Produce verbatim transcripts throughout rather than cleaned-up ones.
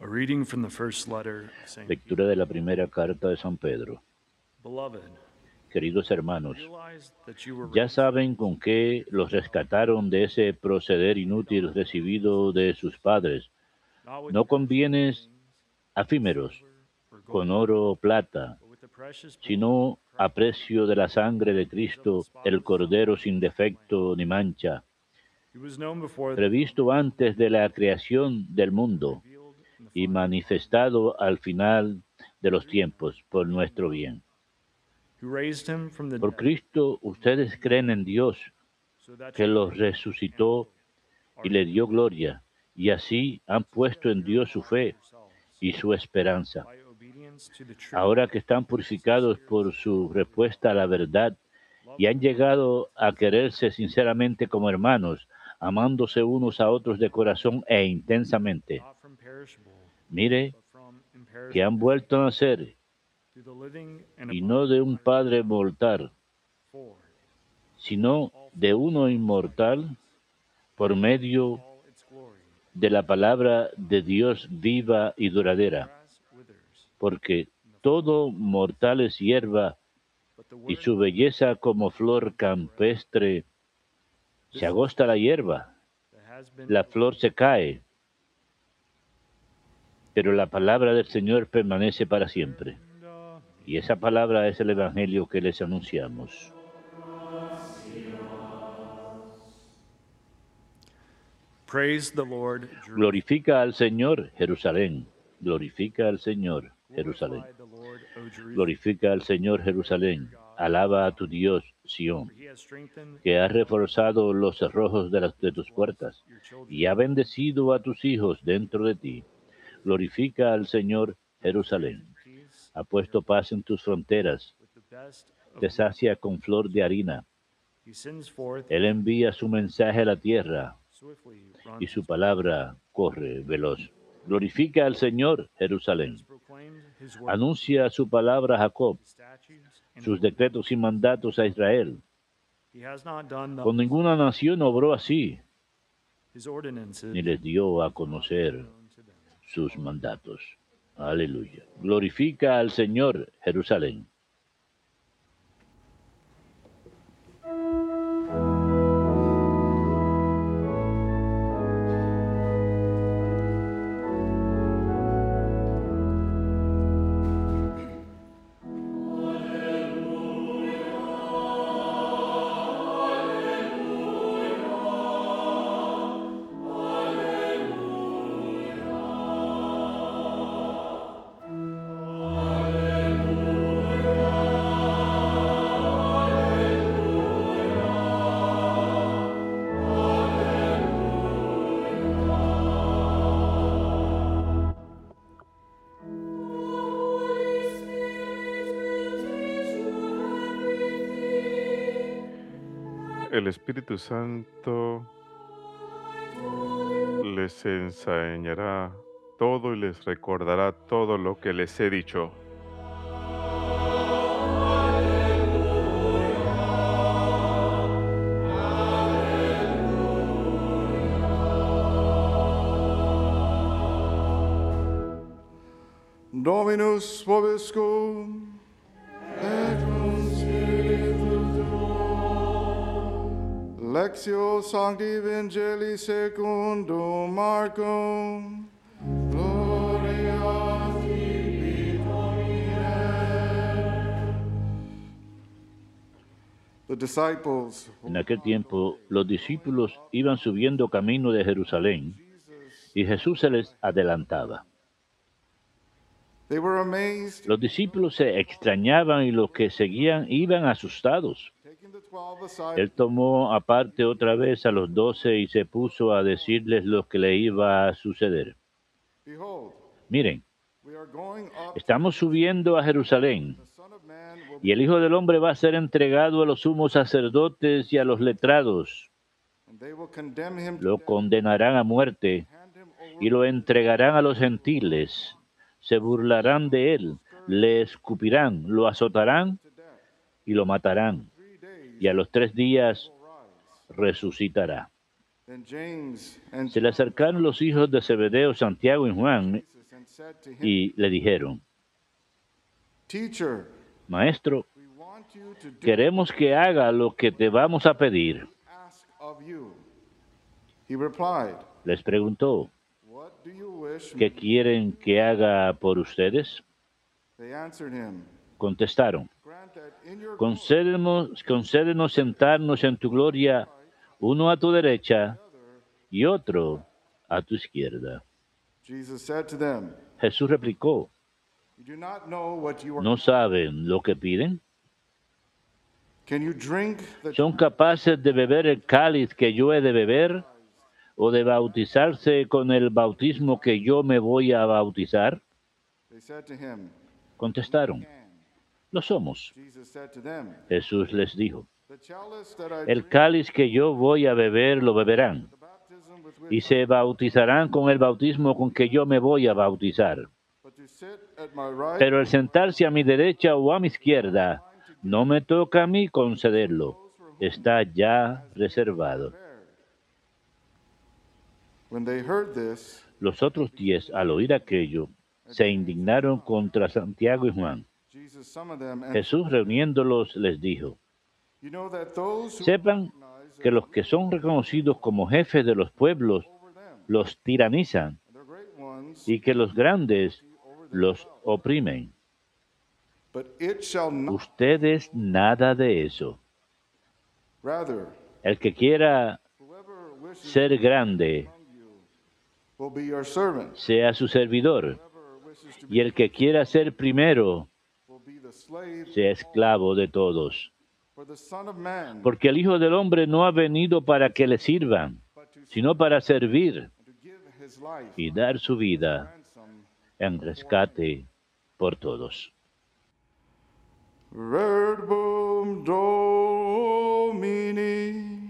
A reading from the first letter of Saint Lectura de la primera carta de San Pedro. Beloved, Queridos hermanos, realize that you were ya raised saben con qué los rescataron de ese proceder inútil recibido de sus padres, not with no con perishable bienes things, efímeros, silver or con gold, oro o plata, but with the precious blood sino of a Christ, precio de la sangre de as of the Cristo, el spotless Cordero sin sacrifice of the defecto Lamb. ni mancha, He was known before the previsto foundation of antes the de la world, creación del and mundo revealed in the y final time manifestado al final de los through Him, tiempos por being nuestro God, bien. who raised Him from the Por dead, Cristo and gave ustedes Him creen glory, en Dios, so that que your los faith and resucitó hope y are le in dio God. gloria, y así han Since you puesto have en Dios su purified fe yourselves y su esperanza. by obedience to the truth, Ahora que están with purificados sincere por su brotherly love, respuesta a la verdad love y han one another llegado a with sincere quererse affection, sinceramente como hermanos, amándose unos a otros de corazón e intensamente. not from perishable, Mire but from que han imperishable vuelto a things, nacer, through the living and y no de abiding un word of Padre God. mortal, For sino all de fullness uno resides inmortal, por in medio all its glory. de la palabra de Dios viva y For the duradera, grass withers, porque and the flower todo fades, mortal es hierba, but the y word of su God belleza como flor remains forever. campestre. Se This is agosta the la saying hierba, that has been la flor se proclaimed, cae, pero la palabra del Señor permanece para siempre. and uh, Y esa palabra es el Evangelio que les anunciamos. praise the Lord, Jerusalem. Glorifica al Señor, Jerusalén. Glorifica al Señor, Jerusalén. Glorify the Lord, O Jerusalem. Glorifica al Señor, Praise your Jerusalén. God, Alaba a tu Zion, Dios, for Sión, He has strengthened que ha your foundation. reforzado los cerrojos de, las, He de has tus blessed puertas your children. y ha bendecido a tus hijos dentro de ti. Glorifica al Señor, He has Jerusalén. granted peace Ha in your puesto paz en tus fronteras, with the best of te goods. sacia con flor de harina. He sends forth Él his envía su mensaje a la tierra swiftly y runs su his word. palabra corre veloz. Glorifica al Señor, He Jerusalén. has proclaimed his word, Anuncia su palabra a Jacob, his statutes and sus ordinances. decretos y mandatos a Israel. He has not done Con thus. ninguna nación obró así, His ordinances ni les dio a have not conocer been known to them. sus mandatos. Aleluya. Glorifica al Señor, Jerusalén. El Espíritu Santo les enseñará todo y les recordará todo lo que les he dicho. Dominus vobiscum, et cum spiritu tuo. Lectio Sancti Evangelii secundum Marcum. Gloria a tibi, Domine. The disciples En aquel tiempo, los discípulos iban subiendo camino de Jerusalén y Jesús se les adelantaba. They were amazed, Los discípulos se extrañaban y los que seguían iban asustados. taking the twelve aside. Él tomó aparte otra vez a los doce y se puso a decirles lo que le iba a suceder. Behold, Miren, we are going up to estamos subiendo a Jerusalén the Son of Man will y el Hijo del Hombre va a ser entregado a los sumos sacerdotes y a los letrados. and they will condemn him to Lo death, condenarán a muerte hand him over y lo entregarán a los gentiles. Se burlarán de él, le escupirán, lo azotarán to death. y lo matarán. Three days Y a los tres días will rise. resucitará. Then James and Se le acercaron los hijos de Zebedeo, Santiago y Juan, Jesus and and said to him, y le dijeron, Teacher, Maestro, we want you to do queremos que haga lo que te vamos a pedir. ask of you. He replied, Les preguntó, What do you wish ¿qué me? quieren que haga por ustedes? They answered him, Contestaron, Grant that in your glory concédenos, concédenos sentarnos en tu gloria, uno a tu derecha y otro a tu izquierda. Jesus said to them, Jesús replicó, You do not know what you are. ¿no saben lo que piden? Can you drink the ¿Son capaces de beber el cáliz que yo he de beber o de bautizarse con el bautismo que yo me voy a bautizar? They said to him, Contestaron, Can. lo somos. Jesus said to them, Jesús les dijo, The chalice that I el drink, cáliz que yo voy a beber lo beberán the baptism with which y se bautizarán con el bautismo con que yo me voy a bautizar. but to sit at my right Pero el sentarse a mi derecha o a mi izquierda no me toca a mí concederlo. Está ya reservado. When they heard this, Los otros diez, al oír aquello, se indignaron contra Santiago y Juan. Jesus summoned them and Jesús, reuniéndolos, les dijo, you know that those who sepan que los que son reconocidos como jefes de los pueblos over them, los tiranizan the great ones, y que los grandes los oprimen. but it shall not. Ustedes nada de eso. Rather, El que quiera whoever wishes ser grande, among you will be your servant. sea su servidor, Whoever wishes to be y el que quiera ser primero, will be the slave. sea esclavo de todos. For the Son of Man, Porque el Hijo del Hombre no ha venido para que le sirvan, but to sino para servir and to give his life y dar su vida ransom. en rescate por todos. Verbum Domini.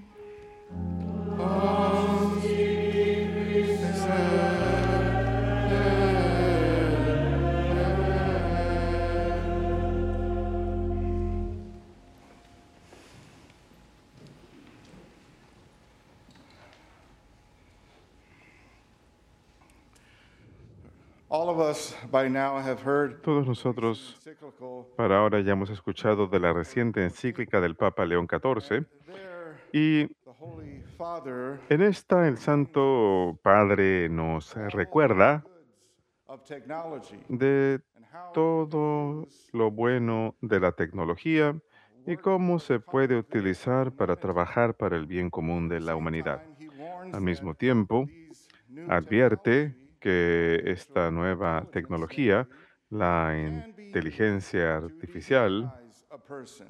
All of us by now have heard Todos nosotros encyclical. para ahora ya hemos escuchado de la reciente encíclica del Papa León catorce There, y the Holy Father en esta el Santo Padre nos recuerda of technology de and how todo lo bueno de la tecnología y cómo se puede utilizar para trabajar para el bien común de la humanidad. he warns Al mismo tiempo, these new advierte que esta nueva tecnología, la inteligencia artificial, eyes a person.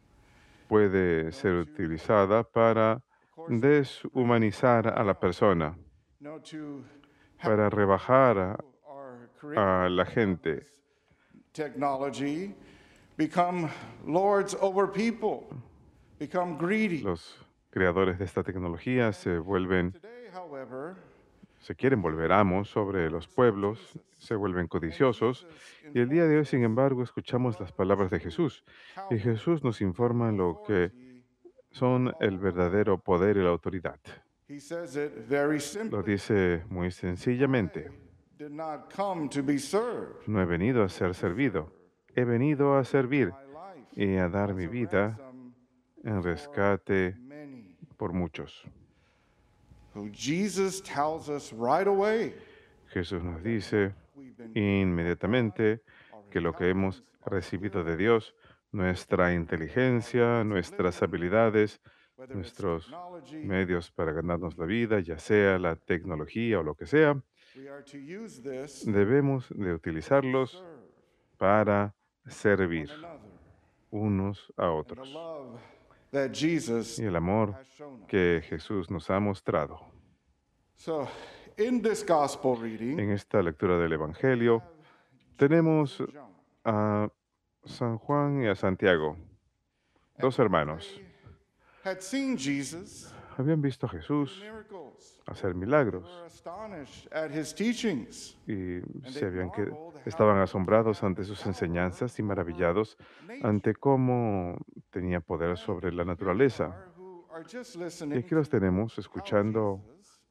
puede ser utilizada para deshumanizar a la persona, No, to para rebajar a, our creator a la gente. technology become lords over people, become greedy. Los creadores de esta tecnología se vuelven, Today, however, se quieren volver amos sobre los pueblos, se vuelven codiciosos. Y el día de hoy, sin embargo, escuchamos las palabras de Jesús. Y Jesús nos informa lo que son el verdadero poder y la autoridad. he says it very Lo simply. dice muy sencillamente. Did not come to be served. No he venido a ser servido, he venido a servir My life y a dar mi vida ransom en rescate many. por muchos. So Jesus tells us right away Jesús nos dice we've been inmediatamente que lo que hemos recibido de Dios, nuestra inteligencia, nuestras habilidades, whether it's nuestros technology, medios para ganarnos la vida, ya sea la tecnología o lo que sea, we are to use this debemos de utilizarlos serve para servir one another. unos a And the otros. love that Jesus Y el amor has shown us. que Jesús nos ha mostrado. So, in this gospel reading, En esta lectura del Evangelio tenemos John, a San Juan y a Santiago, dos hermanos. had seen Jesus Habían visto a Jesús miracles. hacer They milagros were astonished at his teachings. y se habían que, estaban asombrados ante sus enseñanzas y maravillados ante cómo tenía poder sobre la naturaleza. Are who are just Y listening aquí los tenemos escuchando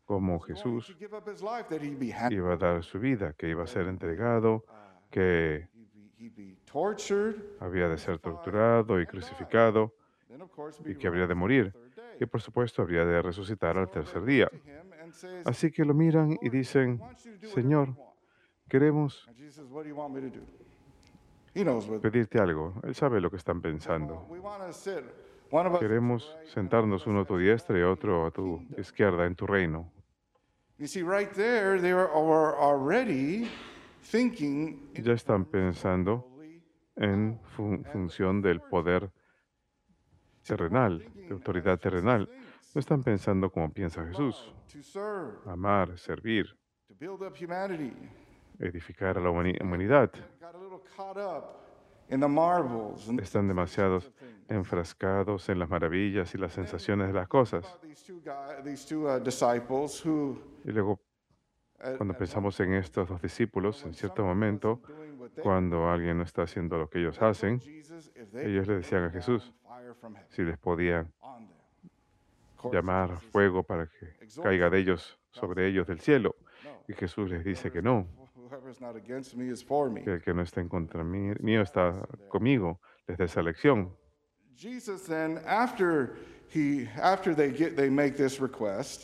cómo He was going to Jesús give up his life, that he'd be handed iba a dar su vida, que iba a ser entregado, que he'd be, he'd be tortured, había de ser crucified, torturado y and die. crucificado Then, of course, be y que habría de raised on morir. the third day. Y por supuesto habría de resucitar al So they tercer look día. to him and says, Así que lo miran y "Lord, we dicen, want you to do whatever you Señor, want." queremos And Jesus says, "What do you want me to do?" He knows what. pedirte algo. Él sabe lo que están We pensando. want, we want to sit. One of us at your Queremos right, and one of sentarnos us uno a at tu your diestra y left otro a in tu your kingdom. izquierda en tu reino. You see, right there, they were, were already thinking in Ya están terms of pensando worldly en power fun- and función del authority. poder See, they weren't terrenal, thinking de as autoridad Jesus terrenal. thinks. No están pensando como piensa To Jesús. love, to serve, Amar, servir, to build up humanity. edificar a la humani- They humanidad. got a little caught up in the marvels and the Están sensations demasiados of things. enfrascados en las maravillas y las Then sensaciones de las you think cosas. about these two guys, these two uh, disciples who, Y luego, at, cuando at one pensamos en point, estos dos discípulos, when en cierto somebody momento, wasn't doing what they cuando alguien no está haciendo lo que ellos they told hacen, Jesus if they ellos le could decían a bring Jesús down fire from heaven si les podían on them. Of course, llamar Jesus fuego para que exhorts caiga them, de ellos, sobre ellos del cielo. no. Y Jesús les dice que Whoever's no, not, whoever's not against me is for me. que el que no está en contra mí- mío está conmigo. Les da esa lección. Jesus then, after he, after they get, they make this request,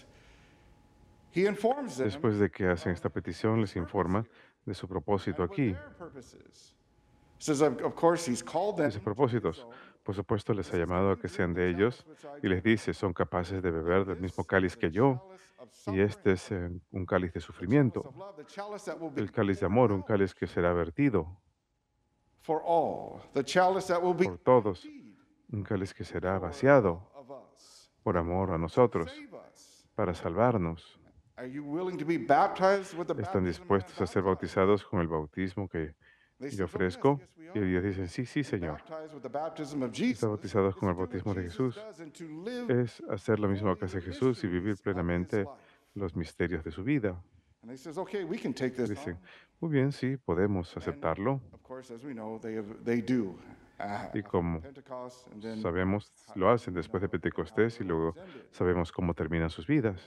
he informs them Después de que hacen esta petición, les informa de su propósito and what aquí, their purpose is. Says, of, of course, he's called them de sus to be propósitos. his own. Por supuesto, les ha llamado a que sean de ellos y les dice, son capaces de beber del mismo cáliz que yo, y este es eh, un cáliz de sufrimiento, Of love, the chalice that will be el cáliz de amor, un cáliz que será vertido for all, the chalice that will be por todos, emptied un cáliz que será vaciado of us. por amor a nosotros, Save us. para salvarnos. Are you willing to be baptized with the ¿Están baptism dispuestos a ser that I baptize? bautizados con el bautismo que They yo said, "Oh, yes, ofrezco? yes, we Y are." ellos dicen, sí, sí, Señor. Baptized with the baptism of Jesus Estar bautizados is con el to do what bautismo de Jesus Jesús does and to live es hacer lo mismo que hace fully the Jesús y vivir mysteries of his plenamente life. los misterios de su vida. And they says, okay, we can take this Dicen, on. muy bien, sí, podemos aceptarlo. Of course, as we know, they have, they do. Uh, Y como Pentecost, and then sabemos, lo hacen después de Pentecostés y luego sabemos cómo terminan sus vidas.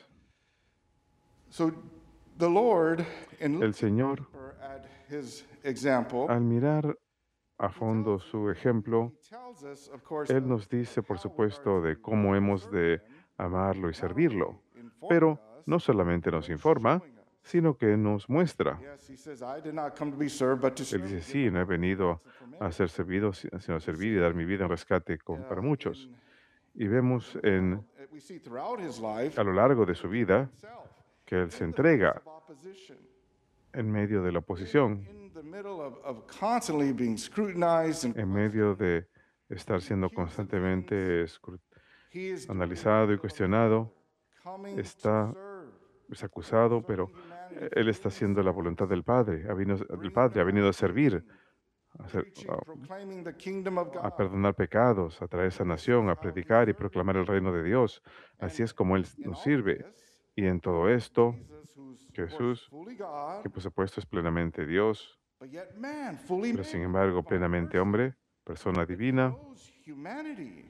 so the Lord, in El looking Señor, deeper at his example, al mirar a fondo su ejemplo, he tells us, of course, Él of nos dice, por how we supuesto, are de to cómo hemos serve de him, amarlo y servirlo. informing Pero us, no solamente nos but informa, showing us. sino que nos muestra. Yes, he says, I did not come to be served, but to Él serve. dice, and sí, give no he my life venido for many." a ser servido, si- sino a servir y dar mi vida en rescate con- para Uh, muchos. in- Y vemos en, uh, we see throughout his life a lo largo de su vida himself que Él se in the entrega face of opposition, en medio de la oposición, in the middle of, of constantly being scrutinized and en medio de estar siendo constantemente escru- he is doing analizado y the will of cuestionado, coming to está serve, es acusado, pero eh, Él está haciendo la voluntad del Padre, ha venido- del Padre, ha venido a servir, a, hacer- preaching, a- proclaiming the kingdom of a God. perdonar pecados, a traer sanación, a predicar y proclamar el reino de Dios. Así es como Él In nos all sirve. this, Y en todo esto, Jesus, who's of course Jesús, fully God, que por supuesto es plenamente Dios, but yet man, fully pero man, sin embargo divine plenamente person, hombre, persona divina, knows humanity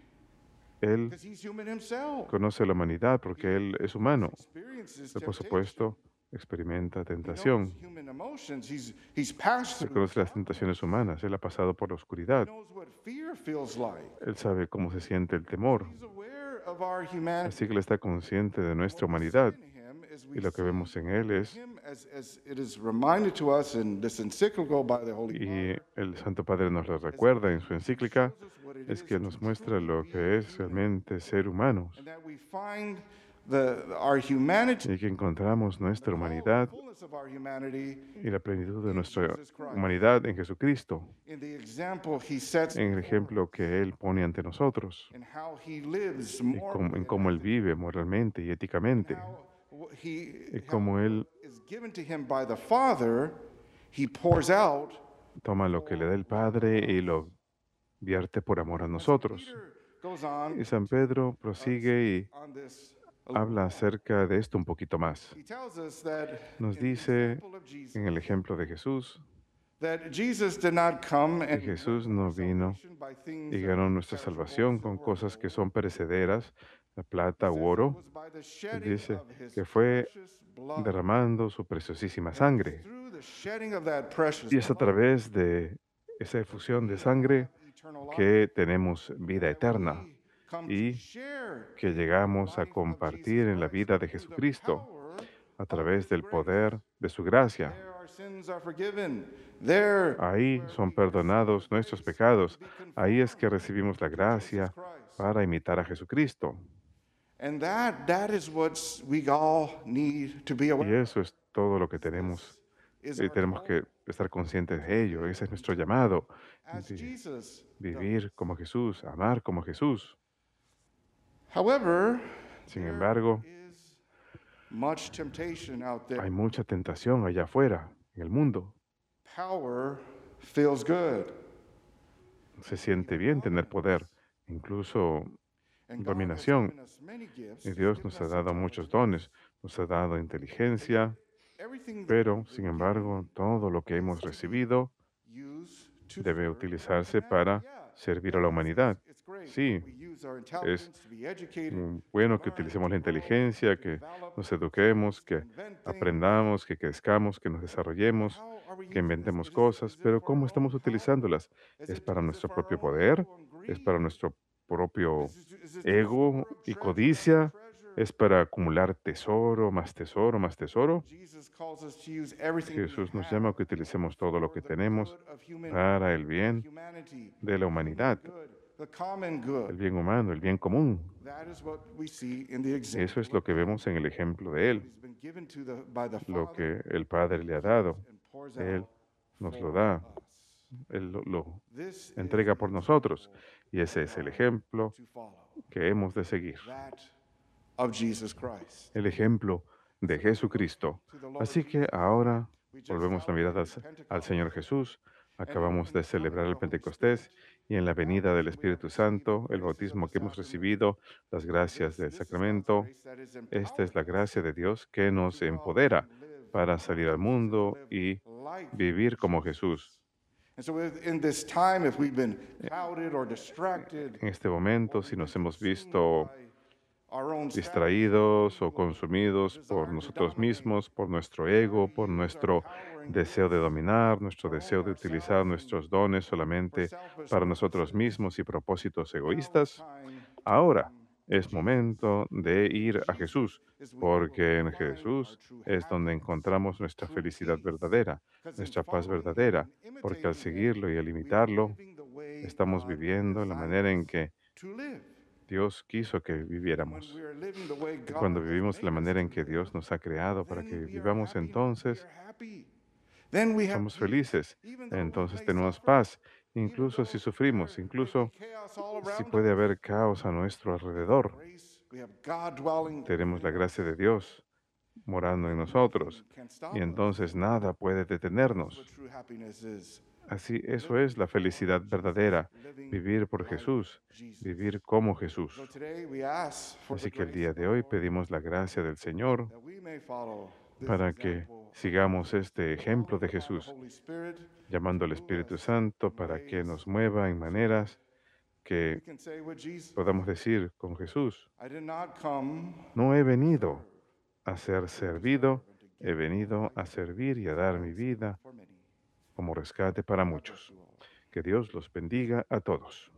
Él because he's human himself. conoce la humanidad porque Él es humano, Experiences pero por temptation. supuesto experimenta He knows tentación. human emotions. He's, he's passed Él through conoce las darkness. tentaciones humanas, Él ha pasado por la He oscuridad, knows what fear feels like. Él sabe cómo se siente el temor, He's aware of our humanity. así que Él está consciente de nuestra What we humanidad. see in him is we Y lo que see vemos en Él es, him as, as it is reminded to us in this encyclical by the Holy y Father, el Santo Padre nos lo recuerda en su encíclica, shows us what it es is que to nos muestra lo truly que be es human, realmente ser humanos and that we find the, our humanity, y que encontramos nuestra the humanidad fullness of our humanity y la plenitud de in nuestra Jesus Christ. humanidad en Jesucristo, in the example he sets en el before ejemplo us, que Él pone ante nosotros and how he lives y morally, cómo- en and cómo Él ethically, vive moralmente y éticamente, how wh- he y how cómo Él is given to him by the Father, he pours out. toma lo que le da el Padre y lo vierte por amor a nosotros. Peter goes on Y San Pedro prosigue on this. y habla acerca de esto un poquito más. He tells us that Nos in the dice example of Jesus, en el ejemplo de Jesús that Jesus did not come and Jesús no vino salvation by things y that ganó are nuestra perishable, salvación con cosas que son perecederas, la plata u oro, él dice que fue derramando su preciosísima sangre. Y es a través de esa efusión de sangre que tenemos vida eterna y que llegamos a compartir en la vida de Jesucristo a través del poder de su gracia. Ahí son perdonados nuestros pecados. Ahí es que recibimos la gracia para imitar a Jesucristo. And that that is what we all need to be Y aware of. eso es todo lo que tenemos. Is Y our tenemos que estar conscientes de ello. Ese es nuestro llamado. as De Jesus vivir como Jesús, amar como Jesús. However, Sin there embargo, is much temptation out there. hay mucha tentación allá afuera, en el mundo. Power feels good. Se siente bien tener poder, incluso And God has dominación. given us many gifts. Y He's Dios given nos ha us dado muchos intelligence. dones, nos ha dado inteligencia, Everything that pero, we've sin been embargo, todo lo que hemos recibido given, used to debe serve utilizarse humanity. para Yeah, servir yeah, a la it's- humanidad. it's great. Sí, We use our intelligence to be educated, muy bueno to que learn, utilicemos to la grow, inteligencia, to que develop, nos to eduquemos, que invent things. aprendamos, que crezcamos, que nos desarrollemos, How are we que using this? inventemos Is it- cosas, is it pero for ¿cómo our estamos own power? utilizándolas? Is ¿Es it- para is it nuestro for our propio own poder? ego and ¿Es greed? para nuestro propio Is it- is it to ego store up y treasure codicia? after treasure? ¿Es para acumular tesoro, más tesoro, más tesoro? Jesus calls us to use everything we Jesús nos have llama a que utilicemos todo lo for que the tenemos good of human- para el bien humanity, de la the humanidad, human good, the common good. el bien humano, el bien común. That is what we see in the example Eso es lo of que God. vemos en el ejemplo de Él, He's been given to the- by the lo Father que el Padre le ha dado. and pours Él out nos lo for da, us. Él lo, lo This is entrega por the nosotros. example Y ese es el ejemplo to follow, que hemos de seguir, that of Jesus Christ. el ejemplo de Jesucristo. Así que ahora volvemos la mirada al, al Señor Jesús. Acabamos de celebrar el Pentecostés y en la venida del Espíritu Santo, el bautismo que hemos recibido, las gracias del sacramento. Esta es la gracia de Dios que nos empodera para salir al mundo y vivir como Jesús. And so if- in this time, if we've been clouded or distracted, En este momento, si nos hemos visto by our own distraídos o consumidos por nosotros mismos, por nuestro ego, por nuestro deseo de dominar, nuestro deseo de utilizar nuestros dones solamente para nosotros mismos y propósitos egoístas, ahora es momento de ir a Jesús, porque en Jesús es donde encontramos nuestra felicidad verdadera, nuestra paz verdadera, porque al seguirlo y al imitarlo, estamos viviendo la manera en que Dios quiso que viviéramos. Y cuando vivimos de la manera en que Dios nos ha creado para que vivamos, entonces somos felices, entonces tenemos paz, incluso si sufrimos, incluso si puede haber caos a nuestro alrededor. Tenemos la gracia de Dios morando en nosotros y entonces nada puede detenernos. Así, eso es la felicidad verdadera, vivir por Jesús, vivir como Jesús. Así que el día de hoy pedimos la gracia del Señor para que sigamos este ejemplo de Jesús, llamando al Espíritu Santo para que nos mueva en maneras que podamos decir con Jesús, no he venido a ser servido, he venido a servir y a dar mi vida como rescate para muchos. Que Dios los bendiga a todos.